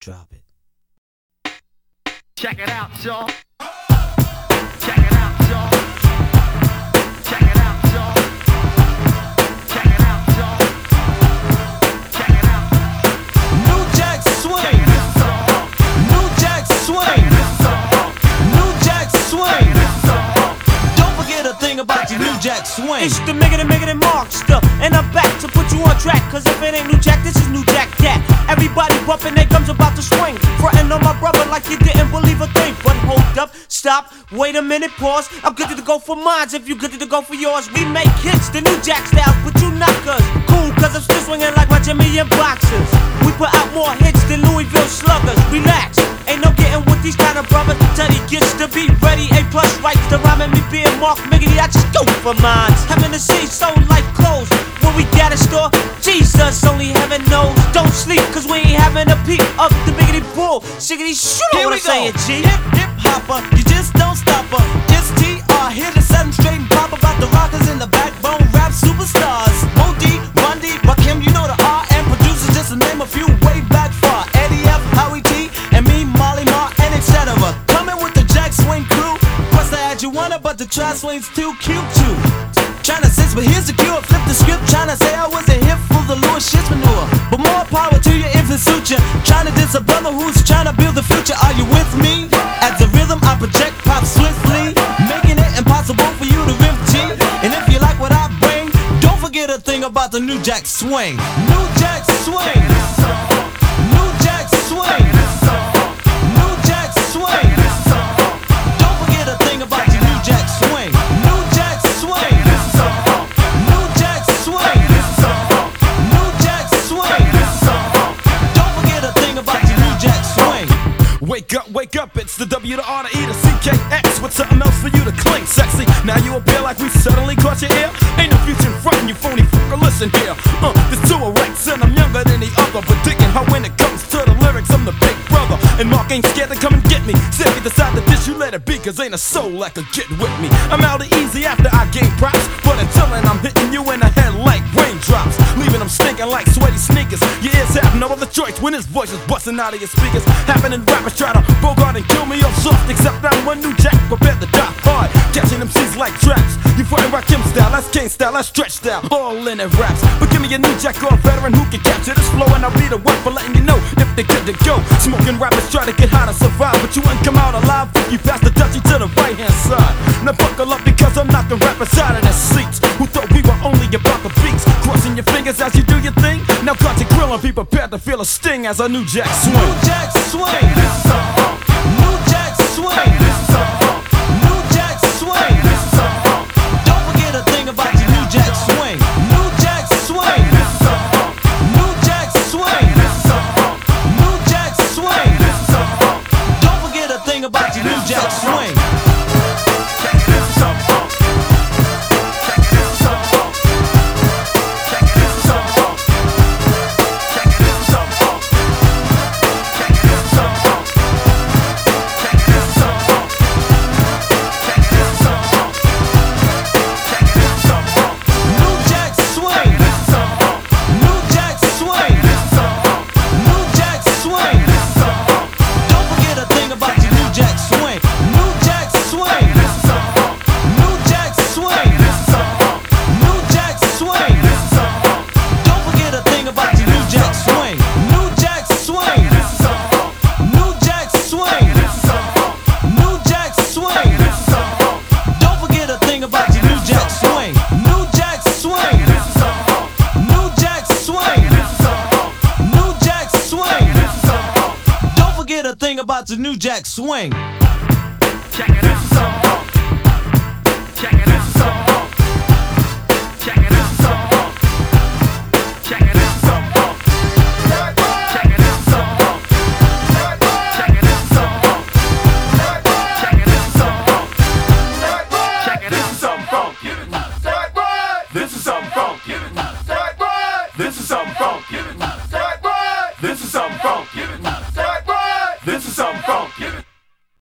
Drop it. Check it out, y'all. Check it out, y'all. Check it out, y'all. Check it out, y'all. Check it out. New Jack Swing. New Jack Swing. New Jack Swing. Don't forget a thing about your New Jack Swing. It's the Miggity Monster, and I'm back to put you on track. Cause if it ain't New Jack, this is New Jack Cat. Everybody bumping their gums about to swing. Frontin' on my brother like you didn't believe a thing. But hold up, stop, wait a minute, pause. I'm good to go for mines if you good to go for yours. We make hits, the New Jack style, but you knockers. Cool, cause I'm still swinging like my Jimmy and boxers. We put out more hits than Louisville sluggers. Relax, ain't no getting with these kind of brothers. Till he gets to be ready, A+ rights to rhyme and me being Mark Miggity. I just go for mines. Having to see sold like clothes. When we got a store, Jesus, only heaven knows. Don't sleep, cause we ain't having a peep of the Biggity Bull. Shiggity, shoot Here what we I'm saying, G. Hip, hip, hopper, you just don't stop her. It's TR, here to set 'em straight and pop about the rockers and the backbone rap superstars. Modi, Bundy, Rakim, you know the R, and producers, just to name a few way back far. Eddie F, Howie T, and me, Molly Marr, and etc. Coming with the Jack Swing crew. Plus I had you wanna, but the Tri Swing's too cute too. Tryna sense, but here's the cure. Flip the script, tryna say I was a hit full of Louis shit manure. But more power to you if it suits you. Tryna diss a brother who's tryna build the future. Are you with me? As the rhythm I project pop swiftly, making it impossible for you to rip G. And if you like what I bring, don't forget a thing about the New Jack Swing. New Jack Swing. New Jack Swing. New Jack Swing. Don't forget a thing about the New Jack Swing. New Jack Swing. New Jack Swing. New Jack Swing. Don't forget a thing about the New Jack Swing. Wake up, it's the W to R to E to CKX with something else for you to cling sexy. Now you appear like we suddenly caught your ear. Ain't no future in front, you phony fucker, listen here. There's two erects and I'm younger than the other, but digging how when it comes to the lyrics, I'm the big brother. And Mark ain't scared to come and get me. So if you decide to dish, you let it be, cause ain't a soul that could get with me. I'm out easy after I gain props, but until then I'm hitting you in the head like raindrops, leaving them stinking like sweaty sneakers. Your ears have no other choice when his voice is busting out of your speakers. Happening rappers try to bogart and kill me off soft, except I'm one New Jack prepared to die hard, catching them C's like traps. You fighting Rakim style, that's Kane style, that's Stretch style, all in it raps. But give me a New Jack or a veteran who can capture this flow, and I'll be the one for letting you know if they're good to go. Smoking rappers try to get high to survive, but you wouldn't come out alive if you pass the Dutchie to the right hand side. Now buckle up because I'm knocking rappers out of their seats who thought we were only about the beats. Crossing your fingers as you do your thing. Now cut your grill and be prepared to feel a sting as a New Jack Swing. New Jack Swing. New Jack Swing. New Jack Swing. Don't forget a thing about your New Jack Swing. New Jack Swing. New Jack Swing. New Jack Swing. Don't forget a thing about your New Jack Swing. About the New Jack Swing. Check it out.